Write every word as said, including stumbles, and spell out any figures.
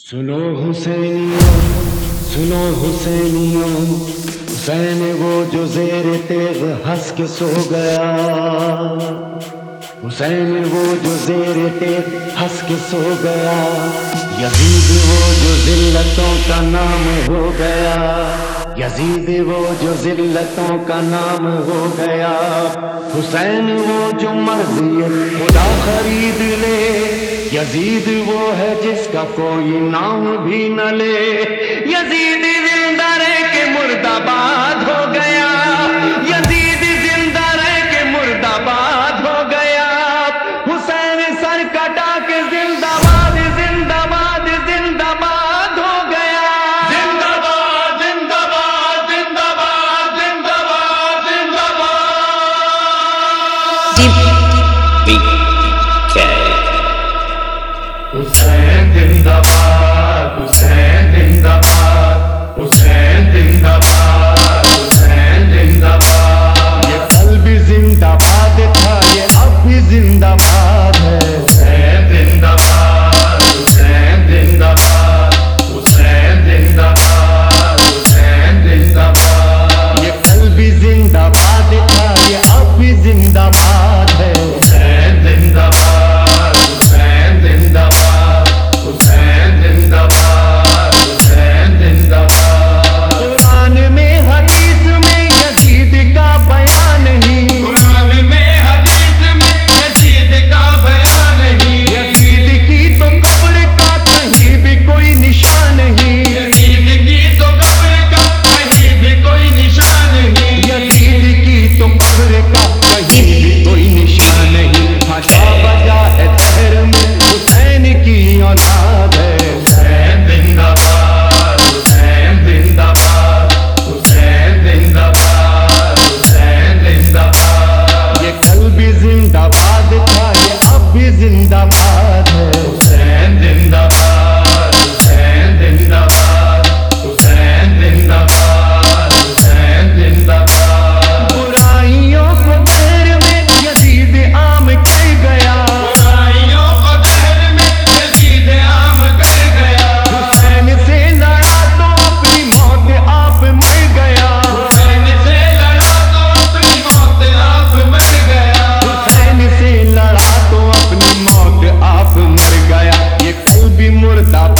سنو حسینیوں سنو حسینیوں، حسین وہ جو زیر تیغ ہنس کے سو گیا، حسین وہ جو زیر تیغ ہنس کے سو گیا، یزید وہ جو ذلتوں کا نام ہو گیا، یزید وہ جو ذلتوں کا نام ہو گیا، حسین وہ جو مرضی خدا خرید لے، یزید وہ ہے جس کا کوئی نام بھی نہ لے، یزید زندہ رہ کے مرد آباد ہو گیا، یزید زندہ رہ کے مرد آباد ہو گیا، حسین سر کٹا کے زندہ باد زندہ باد زندہ باد ہو گیا، زندہ باد زندہ باد زندہ باد زندہ باد زندہ باد حسین زندہ باد حسین زندہ باد حسین زندہ باد حسین زندہ باد، یہ کل بھی زندہ باد تھا یہ اب بھی زندہ باد ہے، حسین زندہ باد حسین زندہ باد حسین زندہ باد حسین زندہ باد، یہ کل بھی زندہ باد تھا یہ اب بھی زندہ باد ہے، حسین زندہ باد حسین زندہ باد حسین زندہ باد حسین زندہ باد، قرآن میں حدیث میں یزید کا بیان نہیں، قرآن میں حدیث میں یزید کا بیان نہیں، یزید کی تو قبر کا کہیں بھی کوئی نشان نہیں، یزید کی تو قبر کا کہیں بھی کوئی نشان نہیں، یزید کی تو قبر کا کہیں بھی کوئی نشان نہیں، حشا بجا ہے دہر میں حسین کی اولاد ہے، حسین زندہ باد حسین زندہ باد حسین زندہ باد حسین زندہ باد، یہ کل بھی زندہ باد تھا یہ اب بھی زندہ باد ہے، حسین زندہ باد حسین زندہ باد حسین زندہ باد حسین زندہ باد، برائیوں کو دیر میں یزید عام کر گیا، برائیوں کو دہر میں یزید عام کر گیا، حسین سے لڑا تو اپنی موت آپ مر گیا، حسین سے لڑا تو اپنی موت آپ مر گیا، حسین سے لڑا تو اپنی موت آپ مر گیا، یہ کل بھی مردہ